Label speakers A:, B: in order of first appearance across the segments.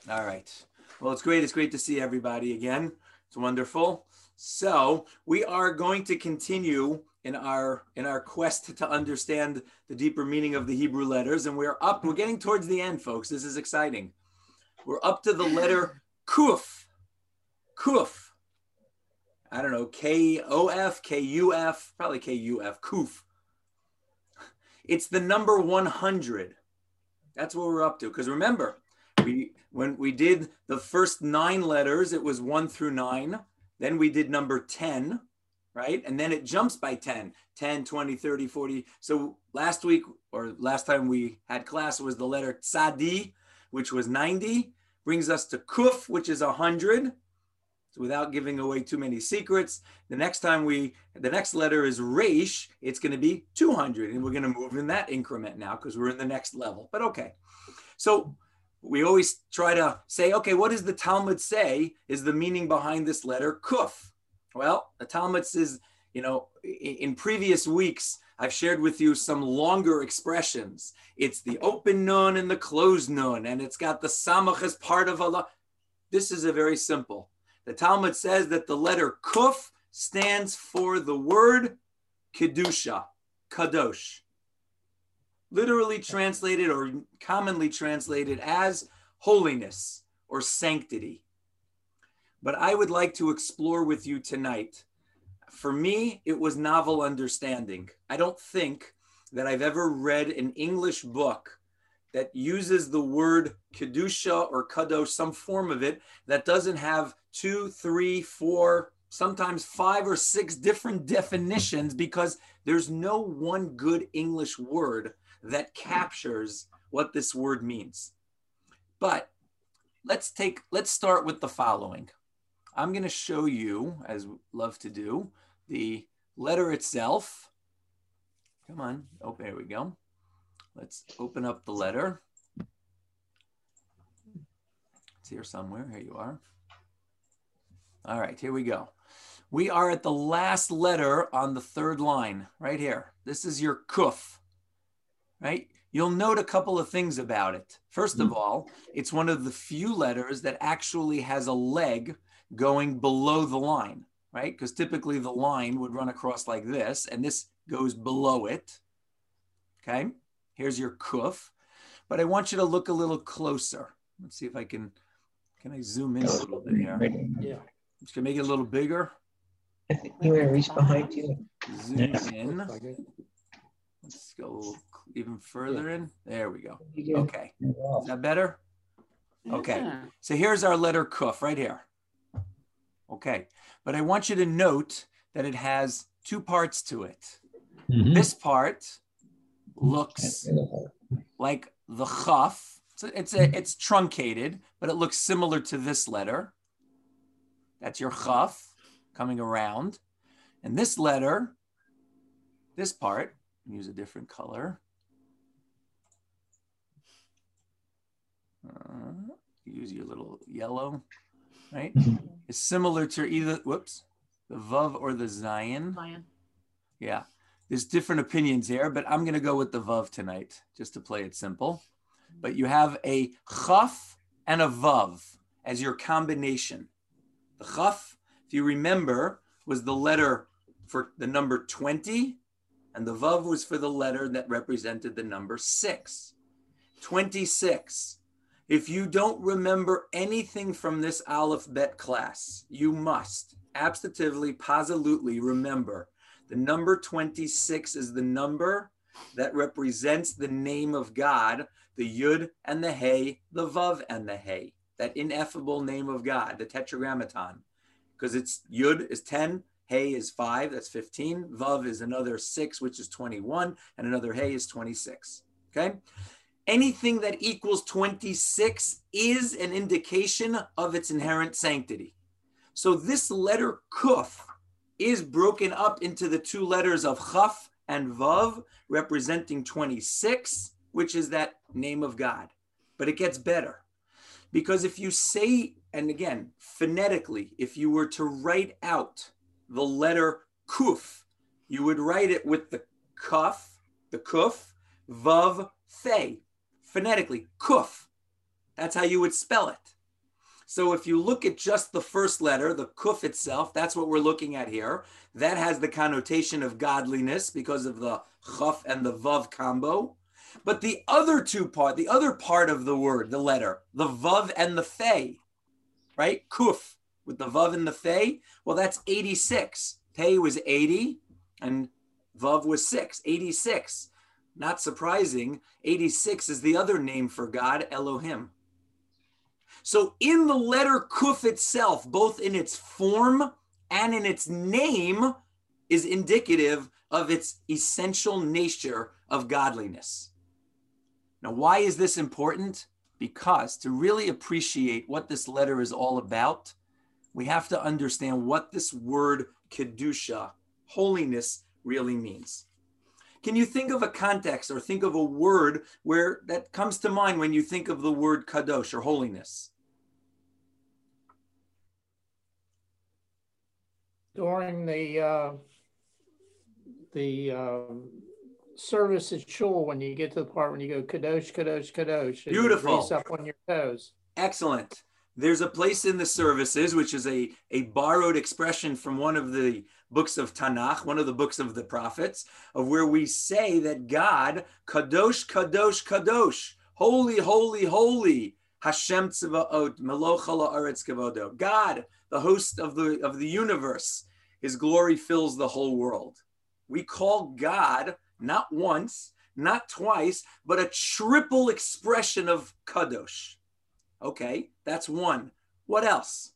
A: All right. Well, it's great. It's great to see everybody again. It's wonderful. So we are going to continue in our quest to understand the deeper meaning of the Hebrew letters, and we're getting towards the end, folks. This is exciting. We're up to the letter Kuf. Kuf. I don't know, K-O-F, K-U-F, probably K-U-F, Kuf. It's the number 100. That's what we're up to. Because remember, when we did the first 9 letters, it was 1 through 9. Then we did number 10, right? And then it jumps by 10, 10, 20, 30, 40. So last week, or last time we had class, was the letter Tzadi, which was 90, brings us to Kuf, which is 100. So without giving away too many secrets, the next letter is Resh, it's going to be 200. And we're going to move in that increment now because we're in the next level. But okay. So we always try to say, okay, what does the Talmud say is the meaning behind this letter Kuf? Well, the Talmud says, in previous weeks, I've shared with you some longer expressions. It's the open nun and the closed nun, and it's got the samach as part of Allah. This is a very simple. The Talmud says that the letter Kuf stands for the word Kedusha, Kadosh. Literally translated or commonly translated as holiness or sanctity. But I would like to explore with you tonight. For me, it was novel understanding. I don't think that I've ever read an English book that uses the word Kedusha or Kadosh, some form of it, that doesn't have 2, 3, 4, sometimes 5 or 6 different definitions, because there's no one good English word that captures what this word means. But let's start with the following. I'm going to show you, as we love to do, the letter itself. Come on. Oh, there we go. Let's open up the letter. It's here somewhere. Here you are. All right, here we go. We are at the last letter on the 3rd line, right here. This is your Kuf, right? You'll note a couple of things about it. First of all, it's one of the few letters that actually has a leg going below the line, right? Because typically the line would run across like this, and this goes below it, okay? Here's your Kuf. But I want you to look a little closer. Let's see if I can I zoom in a little bit here?
B: Yeah.
A: Just gonna make it a little bigger.
C: I think you want to reach behind you.
A: Zoom in. Let's go even further in. There we go. Okay. Is that better? Okay. So here's our letter Kuf right here. Okay. But I want you to note that it has 2 parts to it. Mm-hmm. This part looks like the Chaf. So it's truncated, but it looks similar to this letter. That's your Chaf coming around. And this letter, this part, use a different color. Use your little yellow, right? It's similar to either, the Vav or the Zayin. Yeah, there's different opinions here, but I'm going to go with the Vav tonight, just to play it simple. But you have a Chaf and a Vav as your combination. The Chaf, if you remember, was the letter for the number 20, and the Vav was for the letter that represented the number 6. 26. If you don't remember anything from this Aleph Bet class, you must absolutely, positively remember the number 26 is the number that represents the name of God, the Yud and the Hey, the Vav and the Hey, that ineffable name of God, the Tetragrammaton, because it's Yud is 10, Hey is 5, that's 15, Vav is another 6, which is 21, and another Hey is 26, okay? Anything that equals 26 is an indication of its inherent sanctity. So this letter Kuf is broken up into the 2 letters of Chaf and Vav, representing 26, which is that name of God. But it gets better. Because if you say, and again, phonetically, if you were to write out the letter Kuf, you would write it with the Kuf, Vav, Thay. Phonetically, Kuf. That's how you would spell it. So if you look at just the first letter, the kuf itself, that's what we're looking at here. That has the connotation of godliness because of the chaf and the vav combo. But the other part of the word, the letter, the vav and the fei, right? Kuf with the vav and the fei, well, that's 86. Pei was 80 and vav was 6, 86. Not surprising, 86 is the other name for God, Elohim. So in the letter Kuf itself, both in its form and in its name, is indicative of its essential nature of godliness. Now, why is this important? Because to really appreciate what this letter is all about, we have to understand what this word Kedusha, holiness, really means. Can you think of a context or think of a word where that comes to mind when you think of the word kadosh or holiness?
B: During the service at shul, when you get to the part when you go kadosh, kadosh, kadosh,
A: Beautiful.
B: You raise up on your toes.
A: Excellent. There's a place in the services, which is a borrowed expression from one of the books of Tanakh, one of the books of the prophets, of where we say that God, kadosh, kadosh, kadosh, holy, holy, holy, Hashem tzvaot, meloch ha'aretz kavodo. God, the host of the universe, his glory fills the whole world. We call God not once, not twice, but a triple expression of kadosh. Okay, that's one. What else?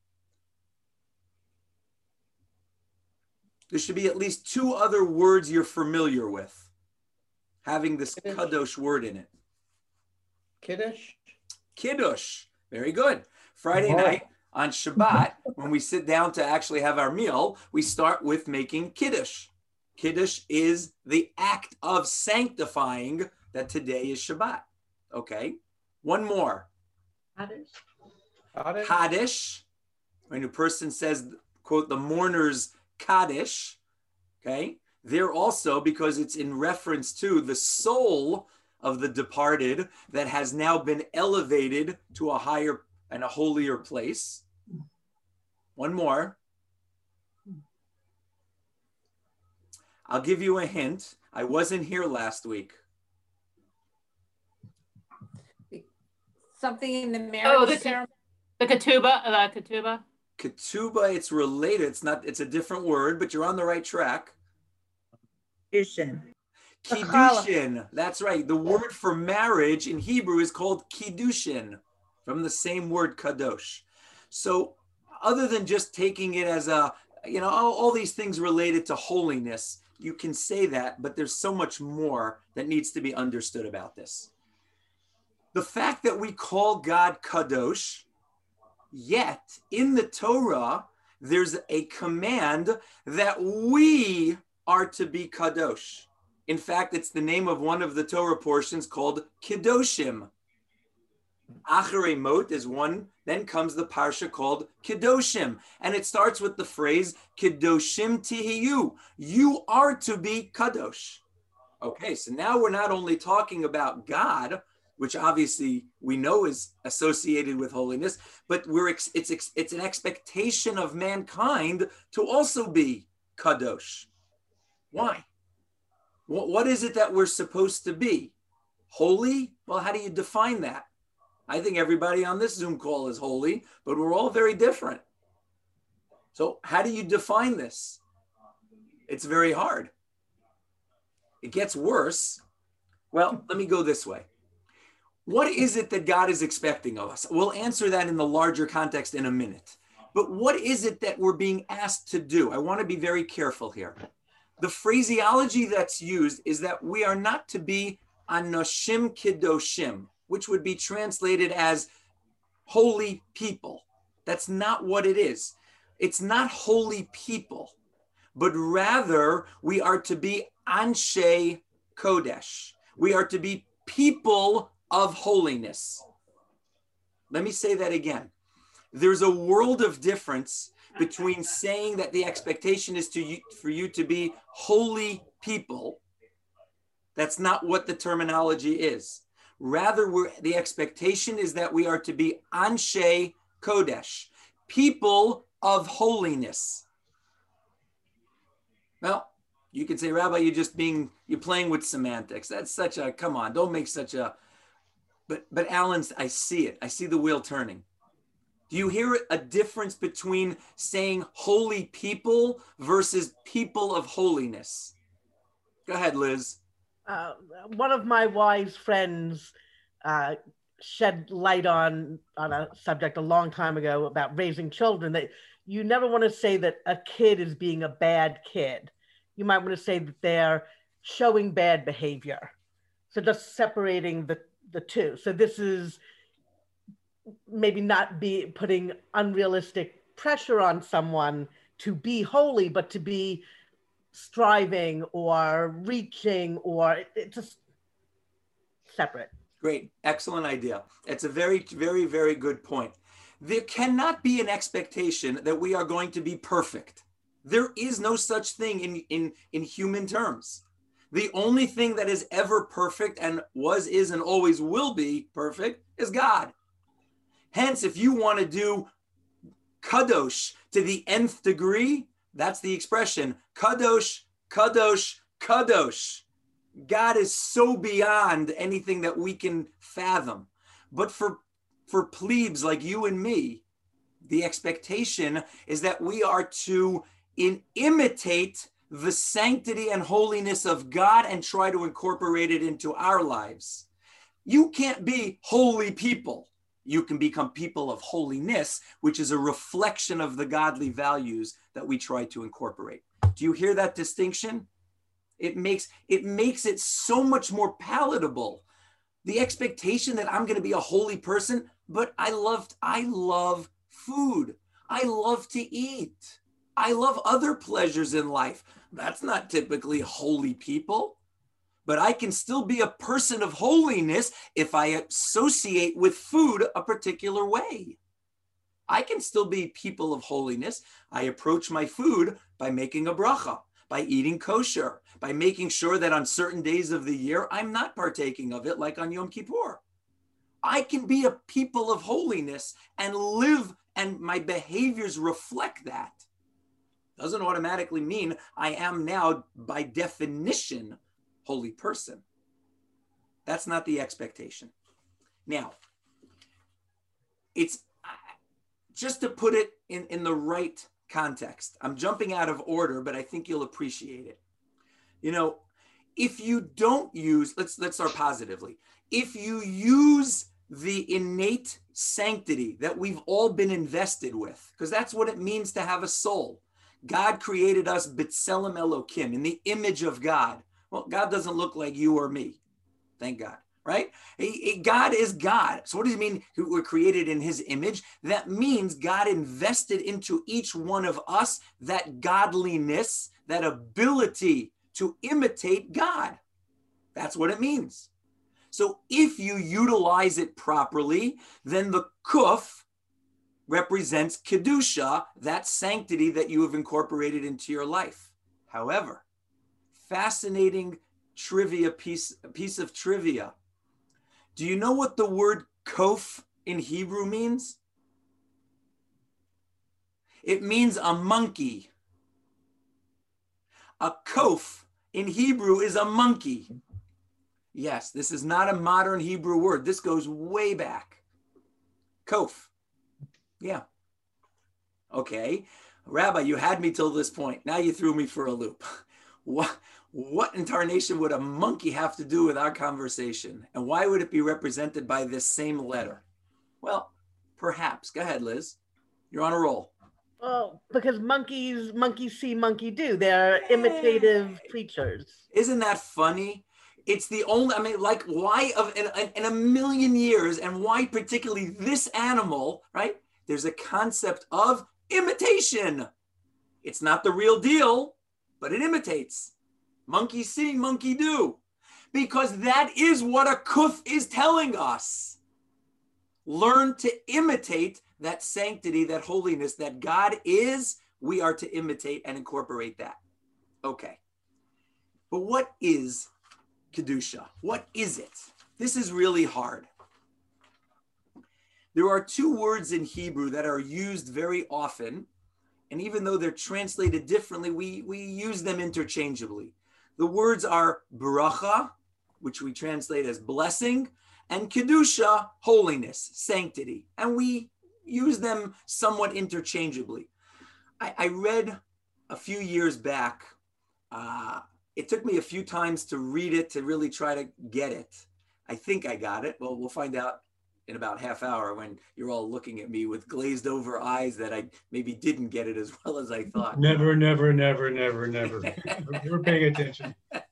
A: There should be at least two other words you're familiar with, having this
B: Kiddush.
A: kadosh word in it.
B: Kiddush?
A: Kiddush. Very good. Friday night on Shabbat, when we sit down to actually have our meal, we start with making kiddush. Kiddush is the act of sanctifying that today is Shabbat. Okay. One more. Kaddish. When a person says, quote, the mourner's Kaddish, okay, there also, because it's in reference to the soul of the departed that has now been elevated to a higher and a holier place. One more. I'll give you a hint. I wasn't here last week.
D: Something in the marriage ceremony.
E: The ketubah.
A: Ketubah, it's related. It's a different word, but you're on the right track.
F: Kiddushin.
A: Kiddushin. That's right. The word for marriage in Hebrew is called kiddushin, from the same word kadosh. So other than just taking it as all these things related to holiness, you can say that, but there's so much more that needs to be understood about this. The fact that we call God kadosh, yet in the Torah, there's a command that we are to be kadosh. In fact, it's the name of one of the Torah portions called Kedoshim. Acharei Mot is one, then comes the parsha called Kedoshim. And it starts with the phrase, Kedoshim tihiyu. You are to be kadosh. Okay, so now we're not only talking about God, which obviously we know is associated with holiness, but it's an expectation of mankind to also be kadosh. Why? What is it that we're supposed to be? Holy? Well, how do you define that? I think everybody on this Zoom call is holy, but we're all very different. So how do you define this? It's very hard. It gets worse. Well, let me go this way. What is it that God is expecting of us? We'll answer that in the larger context in a minute. But what is it that we're being asked to do? I want to be very careful here. The phraseology that's used is that we are not to be anoshim kedoshim, which would be translated as holy people. That's not what it is. It's not holy people, but rather we are to be anshe kodesh. We are to be people of holiness. Let me say that again. There's a world of difference between saying that the expectation is for you to be holy people. That's not what the terminology is. Rather, the expectation is that we are to be anshe Kodesh, people of holiness. Well, you could say, Rabbi, you're playing with semantics. That's such a, come on, don't make such a, but Alan, I see it. I see the wheel turning. Do you hear a difference between saying holy people versus people of holiness? Go ahead, Liz.
D: One of my wise friends shed light on a subject a long time ago about raising children, that you never want to say that a kid is being a bad kid. You might want to say that they're showing bad behavior. So just separating the two. So this is maybe not be putting unrealistic pressure on someone to be holy, but to be striving or reaching, or it's just separate.
A: Great. Excellent idea. It's a very, very, very good point. There cannot be an expectation that we are going to be perfect. There is no such thing in human terms. The only thing that is ever perfect and was, is, and always will be perfect is God. Hence, if you want to do kadosh to the nth degree, that's the expression, kadosh, kadosh, kadosh. God is so beyond anything that we can fathom. But for plebes like you and me, the expectation is that we are to imitate the sanctity and holiness of God and try to incorporate it into our lives. You can't be holy people. You can become people of holiness, which is a reflection of the godly values that we try to incorporate. Do you hear that distinction? It makes it so much more palatable. The expectation that I'm going to be a holy person, but I love food. I love to eat. I love other pleasures in life. That's not typically holy people. But I can still be a person of holiness if I associate with food a particular way. I can still be people of holiness. I approach my food by making a bracha, by eating kosher, by making sure that on certain days of the year, I'm not partaking of it like on Yom Kippur. I can be a people of holiness and live, and my behaviors reflect that. Doesn't automatically mean I am now, by definition, holy person. That's not the expectation. Now, it's just to put it in the right context. I'm jumping out of order, but I think you'll appreciate it. You know, if you don't use, let's start positively. If you use the innate sanctity that we've all been invested with, because that's what it means to have a soul. God created us B'Tselem Elokim, in the image of God. Well, God doesn't look like you or me. Thank God, right? God is God. So what does it mean we're created in his image? That means God invested into each one of us that godliness, that ability to imitate God. That's what it means. So if you utilize it properly, then the kuf represents kedusha, that sanctity that you have incorporated into your life. However, fascinating trivia piece of trivia. Do you know what the word kof in Hebrew means? It means a monkey. A kof in Hebrew is a monkey. Yes, this is not a modern Hebrew word. This goes way back. Kof. Yeah. Okay. Rabbi, you had me till this point. Now you threw me for a loop. What in tarnation would a monkey have to do with our conversation? And why would it be represented by this same letter? Well, perhaps. Go ahead, Liz. You're on a roll.
D: Well, because monkeys see, monkey do. They're imitative creatures.
A: Isn't that funny? It's the only, I mean, like, why in a million years, and why particularly this animal, right? There's a concept of imitation. It's not the real deal, but it imitates. Monkey see, monkey do. Because that is what a kuf is telling us. Learn to imitate that sanctity, that holiness that God is. We are to imitate and incorporate that. Okay. But what is Kedusha? What is it? This is really hard. There are two words in Hebrew that are used very often, and even though they're translated differently, we use them interchangeably. The words are bracha, which we translate as blessing, and kedusha, holiness, sanctity. And we use them somewhat interchangeably. I read a few years back, it took me a few times to read it to really try to get it. I think I got it. Well, we'll find out in about half hour when you're all looking at me with glazed over eyes that I maybe didn't get it as well as I thought.
G: Never, never, never, never, never. We're paying attention.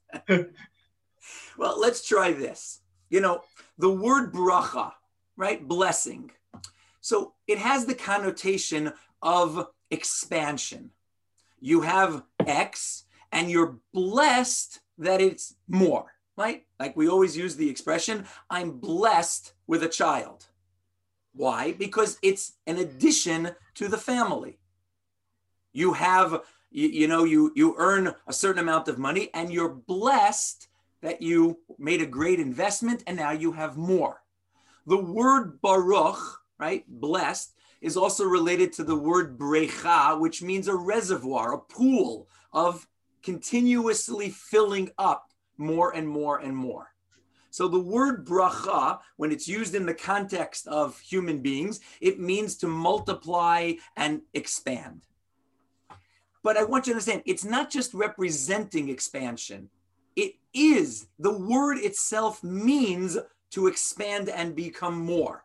A: Well, let's try this. You know, the word bracha, right? Blessing. So it has the connotation of expansion. You have X and you're blessed that it's more, right? Like we always use the expression, I'm blessed with a child. Why? Because it's an addition to the family. You have, you earn a certain amount of money and you're blessed that you made a great investment and now you have more. The word baruch, right, blessed, is also related to the word brecha, which means a reservoir, a pool of continuously filling up more and more and more. So the word bracha, when it's used in the context of human beings, it means to multiply and expand. But I want you to understand, it's not just representing expansion. It is, the word itself means to expand and become more.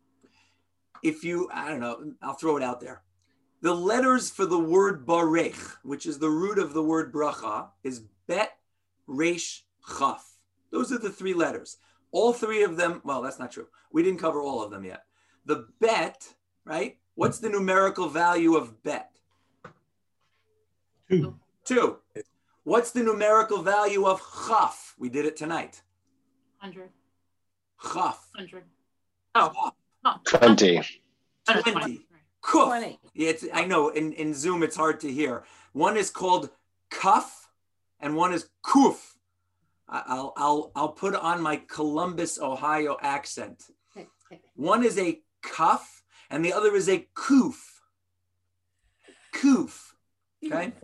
A: If you, I don't know, I'll throw it out there. The letters for the word barech, which is the root of the word bracha, is bet, resh, chaf. Those are the three letters. All three of them, well, that's not true. We didn't cover all of them yet. The bet, right? What's the numerical value of bet?
G: 2.
A: 2. What's the numerical value of chaf? We did it tonight.
E: 100.
A: Chaf.
E: 100. Oh.
A: Chaf.
E: Oh,
H: 20.
A: 20. Kuf.
F: 20.
A: Yeah, I know in Zoom it's hard to hear. One is called kaf and one is kuf. I'll put on my Columbus, Ohio accent. One is a kaf and the other is a kuf. Kuf. Okay?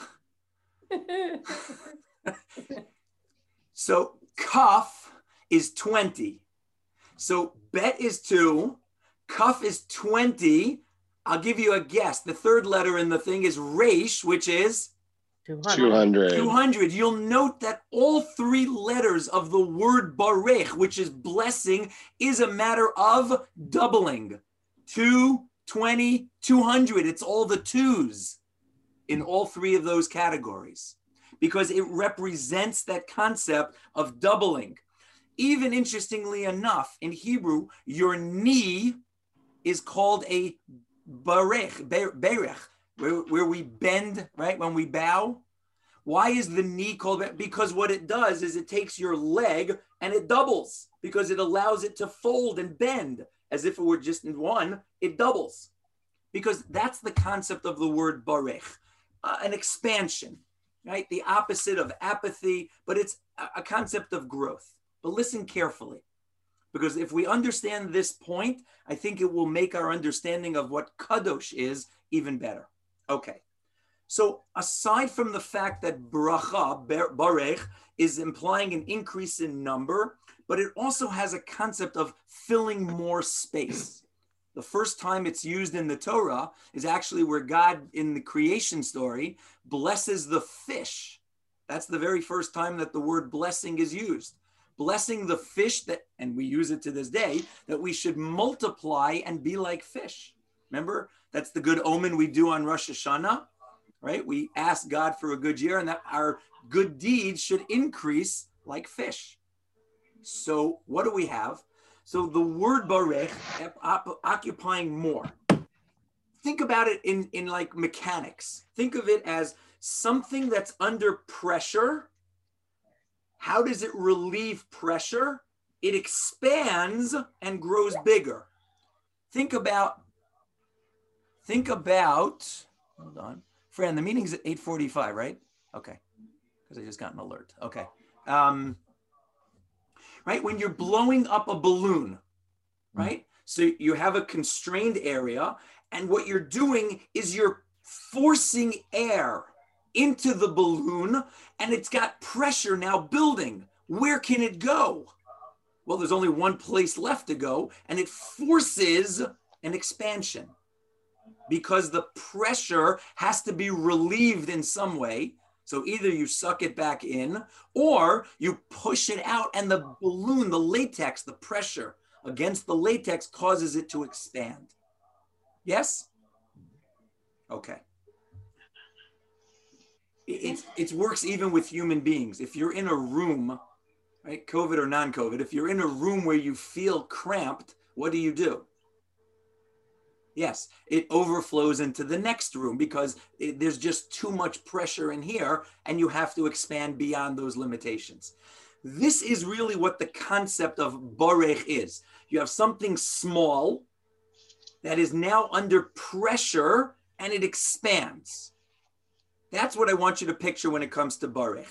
A: So kaf is 20. So bet is 2, kaf is 20. I'll give you a guess. The third letter in the thing is resh, which is
H: 200.
A: 200. You'll note that all three letters of the word barech, which is blessing, is a matter of doubling. 2, 20, 200. It's all the twos in all three of those categories because it represents that concept of doubling. Even interestingly enough, in Hebrew, your knee is called a berech, where we bend, right, when we bow. Why is the knee called that? Because what it does is it takes your leg and it doubles because it allows it to fold and bend as if it were just in one, it doubles. Because that's the concept of the word barech, an expansion, right? The opposite of apathy, but it's a concept of growth. But listen carefully, because if we understand this point, I think it will make our understanding of what kadosh is even better. Okay, so aside from the fact that bracha, barech, is implying an increase in number, but it also has a concept of filling more space. The first time it's used in the Torah is actually where God, in the creation story, blesses the fish. That's the very first time that the word blessing is used. Blessing the fish that, and we use it to this day, that we should multiply and be like fish. Remember, that's the good omen we do on Rosh Hashanah, right? We ask God for a good year and that our good deeds should increase like fish. So what do we have? So the word barech, occupying more. Think about it in like mechanics. Think of it as something that's under pressure. How does it relieve pressure? It expands and grows bigger. Think about, hold on. Fran, the meeting's at 8:45, right? Okay, because I just got an alert. Okay. Right, when you're blowing up a balloon, right? So you have a constrained area, and what you're doing is you're forcing air into the balloon, and it's got pressure now building. Where can it go? Well, there's only one place left to go, and it forces an expansion because the pressure has to be relieved in some way. So either you suck it back in or you push it out, and the balloon, the latex, the pressure against the latex causes it to expand. Yes? Okay. It works even with human beings. If you're in a room, right, COVID or non-COVID, if you're in a room where you feel cramped, what do? Yes, it overflows into the next room because there's just too much pressure in here and you have to expand beyond those limitations. This is really what the concept of borech is. You have something small that is now under pressure and it expands. That's what I want you to picture when it comes to borech.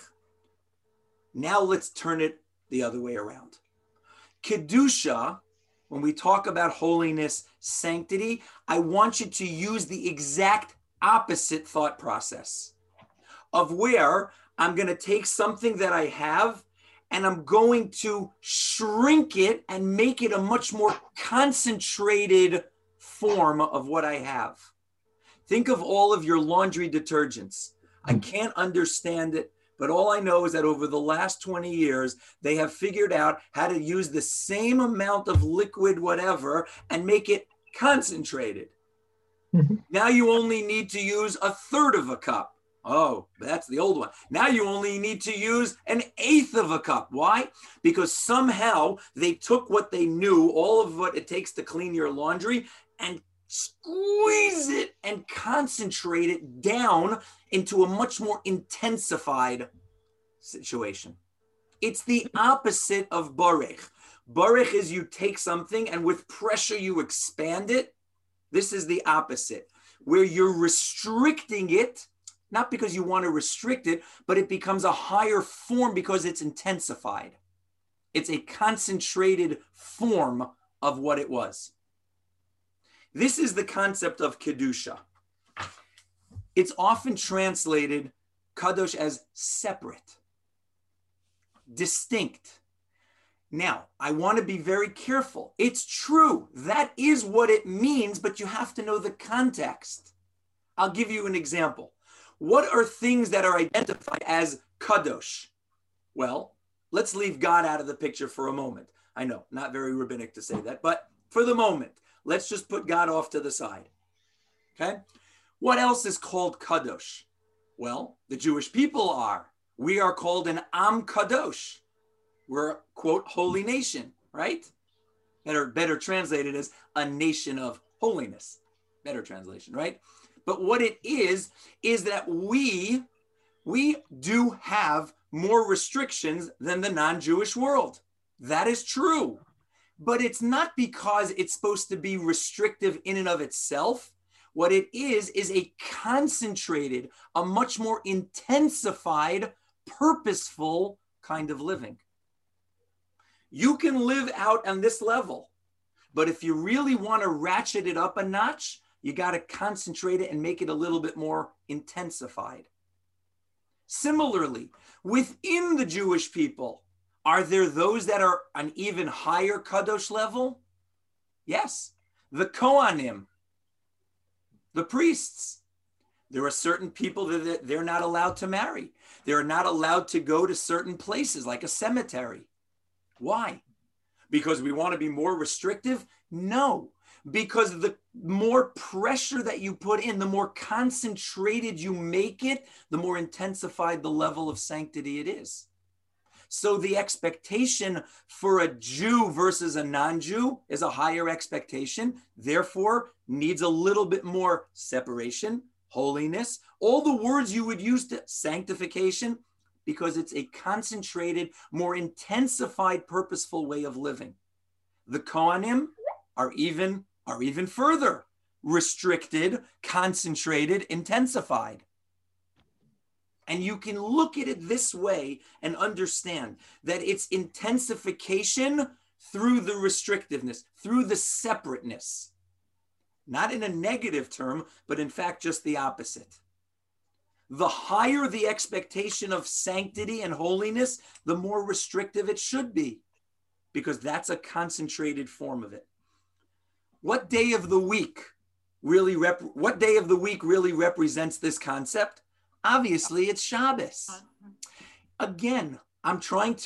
A: Now let's turn it the other way around. Kedusha, when we talk about holiness, sanctity, I want you to use the exact opposite thought process of where I'm going to take something that I have and I'm going to shrink it and make it a much more concentrated form of what I have. Think of all of your laundry detergents. I can't understand it, but all I know is that over the last 20 years, they have figured out how to use the same amount of liquid, whatever, and make it concentrated.
C: Mhm.
A: Now you only need to use 1/3 of a cup. Oh, that's the old one. Now you only need to use 1/8 of a cup. Why? Because somehow they took what they knew, all of what it takes to clean your laundry, and squeeze it and concentrate it down into a much more intensified situation. It's the opposite of borech. Borech is you take something and with pressure you expand it. This is the opposite, where you're restricting it, not because you want to restrict it, but it becomes a higher form because it's intensified. It's a concentrated form of what it was. This is the concept of Kedusha. It's often translated Kadosh as separate, distinct. Now, I want to be very careful. It's true. That is what it means, but you have to know the context. I'll give you an example. What are things that are identified as Kadosh? Well, let's leave God out of the picture for a moment. I know, not very rabbinic to say that, but for the moment, let's just put God off to the side. Okay? What else is called Kadosh? Well, the Jewish people are. We are called an Am Kadosh. We're, quote, holy nation, right? Better translated as a nation of holiness. Better translation, right? But what it is that we do have more restrictions than the non-Jewish world. That is true. But it's not because it's supposed to be restrictive in and of itself. What it is a concentrated, a much more intensified, purposeful kind of living. You can live out on this level, but if you really want to ratchet it up a notch, you got to concentrate it and make it a little bit more intensified. Similarly, within the Jewish people, are there those that are an even higher Kadosh level? Yes. The Kohanim, the priests. There are certain people that they're not allowed to marry. They're not allowed to go to certain places like a cemetery. Why? Because we want to be more restrictive? No. Because the more pressure that you put in, the more concentrated you make it, the more intensified the level of sanctity it is. So the expectation for a Jew versus a non-Jew is a higher expectation, therefore needs a little bit more separation, holiness, all the words you would use to sanctification, because it's a concentrated, more intensified, purposeful way of living. The Kohanim are even further restricted, concentrated, intensified. And you can look at it this way and understand that it's intensification through the restrictiveness, through the separateness. Not in a negative term, but in fact, just the opposite. The higher the expectation of sanctity and holiness, the more restrictive it should be, because that's a concentrated form of it. What day of the week really represents this concept? Obviously, it's Shabbos. Again, I'm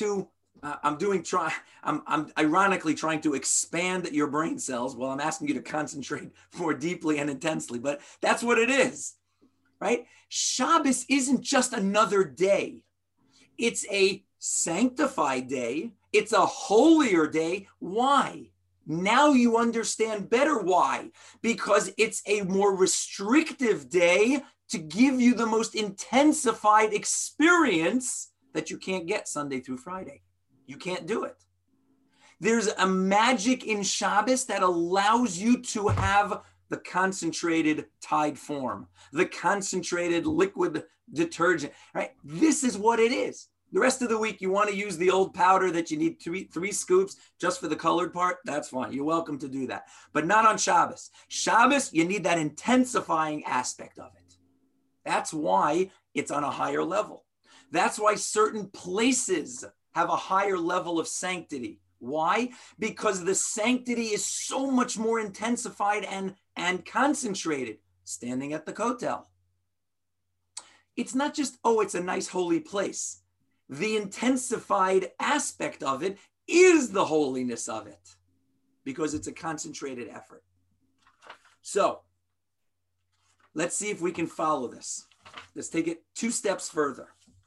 A: ironically trying to expand your brain cells while I'm asking you to concentrate more deeply and intensely, but that's what it is, right? Shabbos isn't just another day. It's a sanctified day. It's a holier day. Why? Now you understand better why. Because it's a more restrictive day to give you the most intensified experience that you can't get Sunday through Friday. You can't do it. There's a magic in Shabbos that allows you to have the concentrated Tide form, the concentrated liquid detergent, right? This is what it is. The rest of the week, you want to use the old powder that you need three scoops just for the colored part. That's fine. You're welcome to do that, but not on Shabbos. Shabbos, you need that intensifying aspect of it. That's why it's on a higher level. That's why certain places have a higher level of sanctity. Why? Because the sanctity is so much more intensified and concentrated. Standing at the Kotel. It's not just, oh, it's a nice holy place. The intensified aspect of it is the holiness of it, because it's a concentrated effort. So let's see if we can follow this. Let's take it 2 steps further.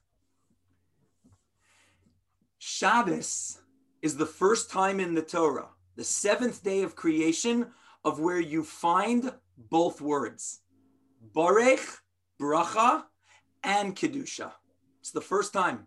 A: Shabbos is the first time in the Torah, the 7th day of creation, of where you find both words, Barech, bracha, and Kedusha. It's the first time.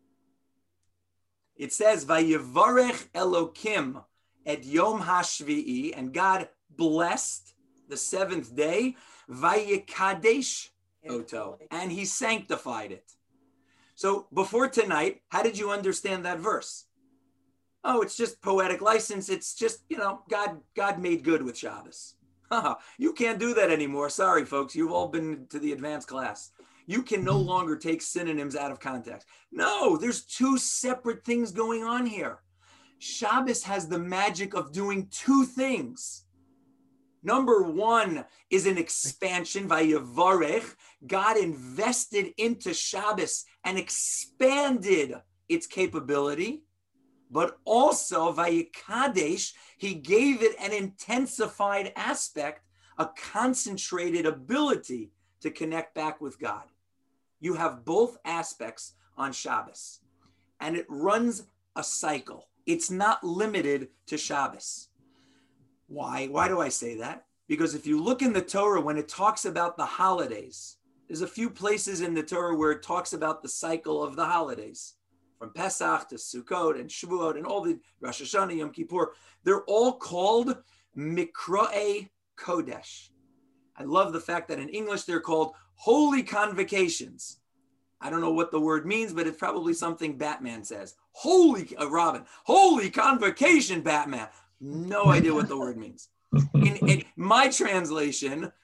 A: It says, Vayevarech Elokim et Yom HaShvi'i, and God blessed the 7th day, Vayekadesh Oto, and he sanctified it. So before tonight, how did you understand that verse? Oh, it's just poetic license. It's just, God made good with Shabbos. You can't do that anymore. Sorry, folks. You've all been to the advanced class. You can no longer take synonyms out of context. No, there's 2 separate things going on here. Shabbos has the magic of doing 2 things. Number 1 is an expansion, Vayevarech. God invested into Shabbos and expanded its capability. But also, Vayikadesh, he gave it an intensified aspect, a concentrated ability to connect back with God. You have both aspects on Shabbos, and it runs a cycle. It's not limited to Shabbos. Why? Why do I say that? Because if you look in the Torah, when it talks about the holidays, there's a few places in the Torah where it talks about the cycle of the holidays. From Pesach to Sukkot and Shavuot and all the Rosh Hashanah, Yom Kippur, they're all called Mikra'e Kodesh. I love the fact that in English they're called holy convocations. I don't know what the word means, but it's probably something Batman says. Holy convocation, Batman. No idea what the word means. In my translation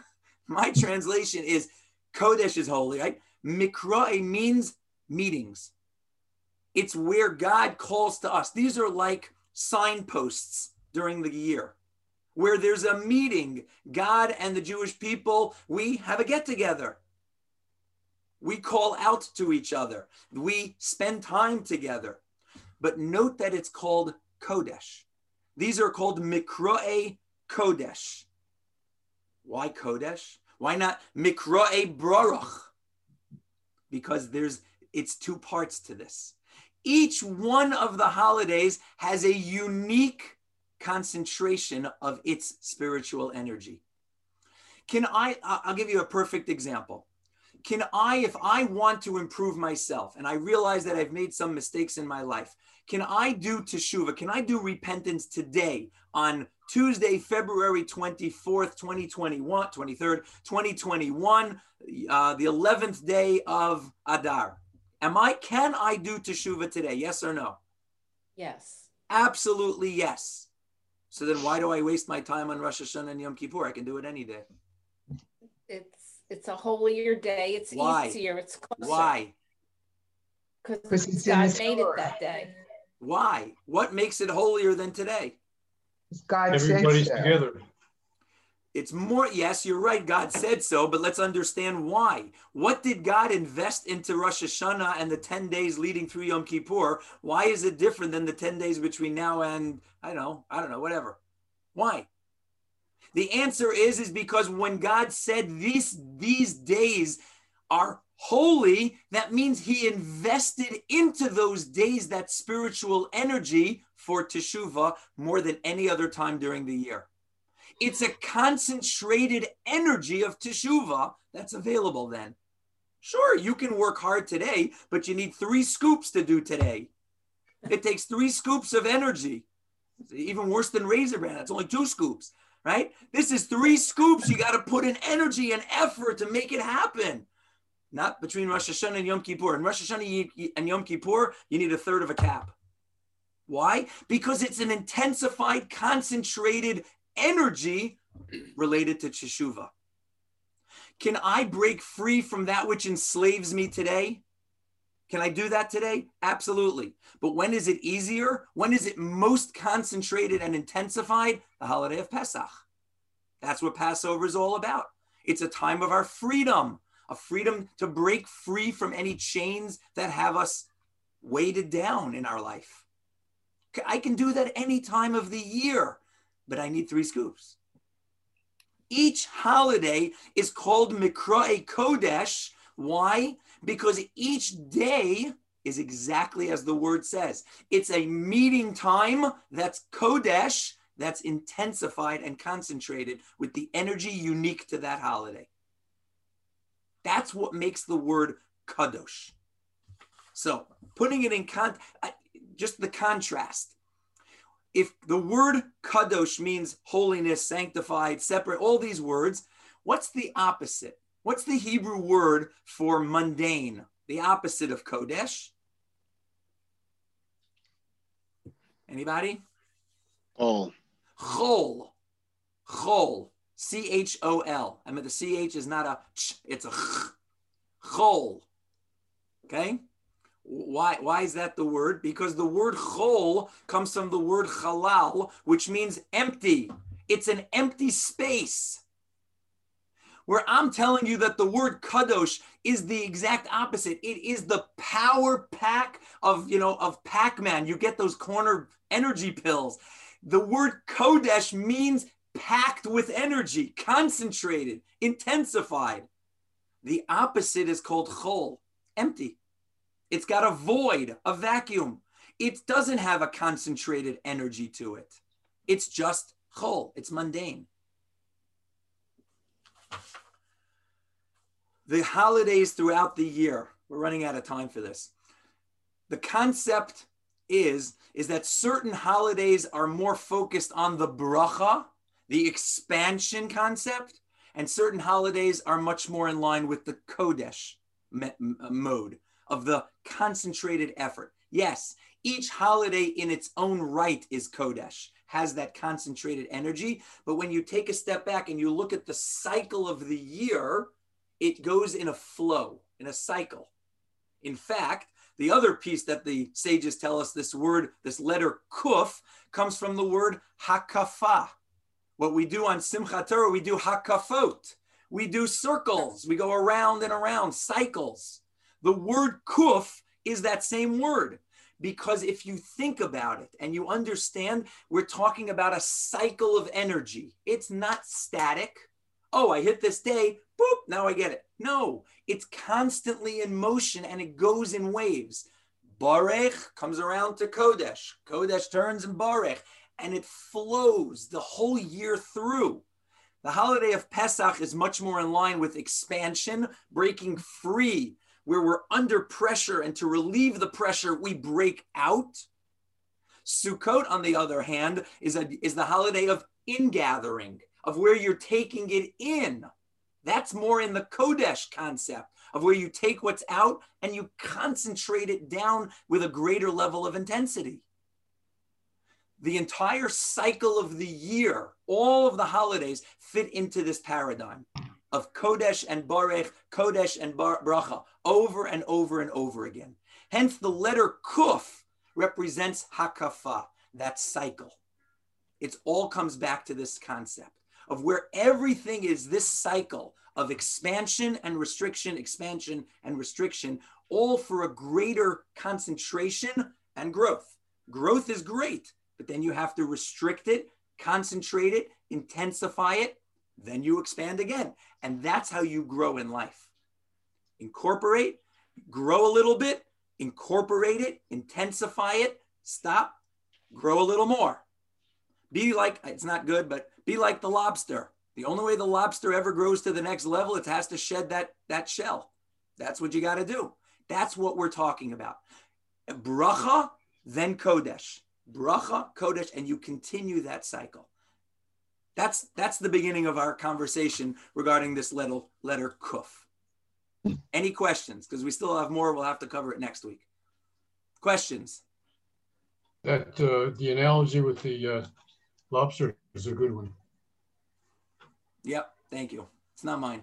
A: is Kodesh is holy, right? Mikra'e means meetings. It's where God calls to us. These are like signposts during the year, where there's a meeting. God and the Jewish people, we have a get together. We call out to each other. We spend time together. But note that it's called Kodesh. These are called Mikra'e Kodesh. Why Kodesh? Why not Mikra'e Baruch? Because it's 2 parts to this. Each one of the holidays has a unique concentration of its spiritual energy. I'll give you a perfect example. If I want to improve myself and I realize that I've made some mistakes in my life, can I do teshuvah? Can I do repentance today on Tuesday, February 24th, 2021, 23rd, 2021, the 11th day of Adar? Can I do teshuvah today? Yes or no?
H: Yes.
A: Absolutely yes. So then why do I waste my time on Rosh Hashanah and Yom Kippur? I can do it any day.
H: It's a holier day. It's
A: Why?
H: easier. It's closer.
A: Why?
H: Because
C: it's in
H: God
C: His
H: made it
C: Torah.
H: that day.
A: Why? What makes it holier than today?
C: God said
G: Everybody's
C: so.
G: together.
A: It's more, yes, you're right. God said so, but let's understand why. What did God invest into Rosh Hashanah and the 10 days leading through Yom Kippur? Why is it different than the 10 days between now and, I don't know, whatever? Why? The answer is because when God said these days are holy, that means he invested into those days that spiritual energy for teshuvah more than any other time during the year. It's a concentrated energy of teshuvah that's available then. Sure, you can work hard today, but you need 3 scoops to do today. It takes 3 scoops of energy. It's even worse than Razor Brand. It's only 2 scoops, right? This is 3 scoops. You got to put in energy and effort to make it happen. Not between Rosh Hashanah and Yom Kippur. In Rosh Hashanah and Yom Kippur, you need 1/3 of a cap. Why? Because it's an intensified, concentrated energy related to teshuvah. Can I break free from that which enslaves me today? Can I do that today? Absolutely. But when is it easier? When is it most concentrated and intensified? The holiday of Pesach. That's what Passover is all about. It's a time of our freedom, a freedom to break free from any chains that have us weighted down in our life. I can do that any time of the year, but I need 3 scoops. Each holiday is called Mikra'e Kodesh. Why? Because each day is exactly as the word says. It's a meeting time that's Kodesh, that's intensified and concentrated with the energy unique to that holiday. That's what makes the word Kadosh. So putting it in just the contrast. If the word kadosh means holiness, sanctified, separate, all these words, what's the opposite? What's the Hebrew word for mundane? The opposite of kodesh? Anybody?
I: Chol.
A: Chol. Chol. C-H-O-L. I mean, the C-H is not a ch, it's a ch. Chol. Okay? Why is that the word? Because the word chol comes from the word halal, which means empty. It's an empty space. Where I'm telling you that the word kadosh is the exact opposite. It is the power pack of Pac-Man. You get those corner energy pills. The word kodesh means packed with energy, concentrated, intensified. The opposite is called chol, empty. It's got a void, a vacuum. It doesn't have a concentrated energy to it. It's just chol. It's mundane. The holidays throughout the year, we're running out of time for this. The concept is that certain holidays are more focused on the bracha, the expansion concept, and certain holidays are much more in line with the kodesh mode of the concentrated effort. Yes, each holiday in its own right is kodesh, has that concentrated energy. But when you take a step back and you look at the cycle of the year, it goes in a flow, in a cycle. In fact, the other piece that the sages tell us, this word, this letter kuf, comes from the word hakafa. What we do on Simchat Torah, we do hakafot. We do circles. We go around and around, cycles. The word kuf is that same word, because if you think about it and you understand, we're talking about a cycle of energy. It's not static. Oh, I hit this day, boop, now I get it. No, it's constantly in motion and it goes in waves. Barech comes around to Kodesh. Kodesh turns in Barech, and it flows the whole year through. The holiday of Pesach is much more in line with expansion, breaking free, where we're under pressure, and to relieve the pressure, we break out. Sukkot, on the other hand, is the holiday of ingathering, of where you're taking it in. That's more in the Kodesh concept, of where you take what's out and you concentrate it down with a greater level of intensity. the entire cycle of the year, all of the holidays fit into this paradigm of Kodesh and Barech, Kodesh and Bracha, over and over and over again. Hence, the letter Kuf represents Hakafa, that cycle. It all comes back to this concept of where everything is this cycle of expansion and restriction, expansion and restriction, all for a greater concentration and growth. Growth is great, but then you have to restrict it, concentrate it, intensify it, then you expand again. And that's how you grow in life. Incorporate, grow a little bit, incorporate it, intensify it, stop, grow a little more. Be like, it's not good, but be like the lobster. The only way the lobster ever grows to the next level, it has to shed that shell. That's what you got to do. That's what we're talking about. Bracha, then Kodesh. Bracha, Kodesh, and you continue that cycle. That's the beginning of our conversation regarding this letter Kuf. Any questions? Because we still have more. We'll have to cover it next week. Questions?
G: That the analogy with the lobster is a good one.
A: Yep. Thank you. It's not mine.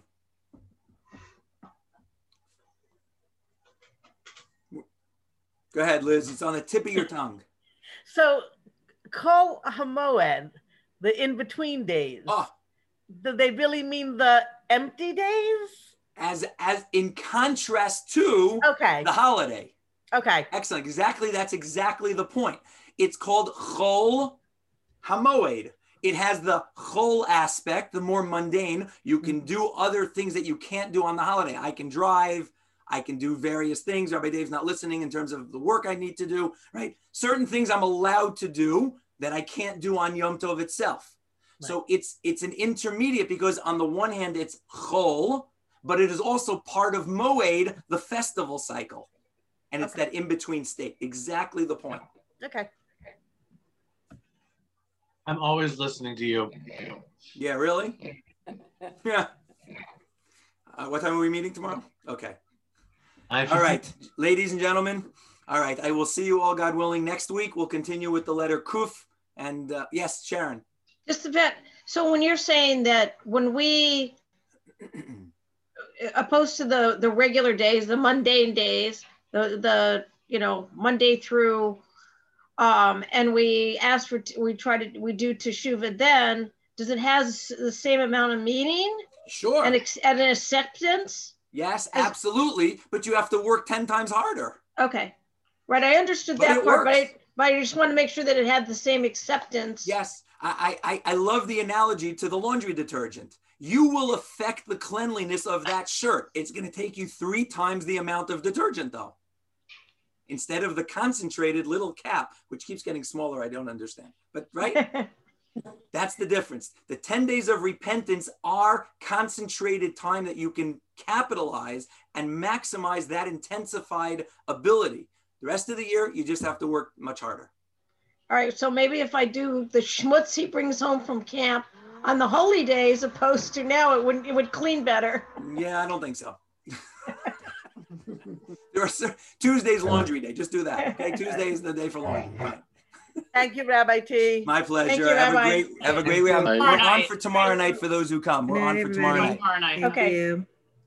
A: Go ahead, Liz. It's on the tip of your tongue.
D: So, Kol HaMoed, the in-between days.
A: Oh.
D: Do they really mean the empty days?
A: As in contrast to the holiday.
D: Okay.
A: Excellent. That's exactly the point. It's called Chol HaMoed. It has the Chol aspect, the more mundane. You can do other things that you can't do on the holiday. I can drive. I can do various things. Rabbi Dave's not listening in terms of the work I need to do, right? Certain things I'm allowed to do that I can't do on Yom Tov itself. Right. So it's an intermediate because on the one hand, it's Chol, but it is also part of Moed, the festival cycle. And it's that in-between state. Exactly the point.
D: Okay.
I: I'm always listening to you.
A: Yeah, really? Yeah. What time are we meeting tomorrow? Okay. All right, ladies and gentlemen. All right, I will see you all, God willing, next week. We'll continue with the letter Kuf. And yes, Sharon.
J: Just a bit. So when you're saying that when we, opposed to the regular days, the mundane days, the Monday through, and we do teshuvah, then does it has the same amount of meaning?
A: Sure.
J: And an acceptance?
A: Yes, absolutely. But you have to work 10 times harder.
J: Okay. Right. I understood that part, but I just want to make sure that it had the same acceptance.
A: Yes. I love the analogy to the laundry detergent. You will affect the cleanliness of that shirt. It's going to take you 3 times the amount of detergent, though. Instead of the concentrated little cap, which keeps getting smaller, I don't understand. But right? That's the difference. The 10 days of repentance are concentrated time that you can capitalize and maximize that intensified ability. The rest of the year, you just have to work much harder.
J: All right. So maybe if I do the schmutz he brings home from camp on the holy days, opposed to now, it would clean better.
A: Yeah, I don't think so. Tuesday's laundry day. Just do that. Okay, Tuesday is the day for laundry. Right.
D: Thank you, Rabbi T.
A: My pleasure.
J: Thank you,
A: have a great week. We're on for tomorrow night for those who come. We're on for tomorrow night.
F: Okay.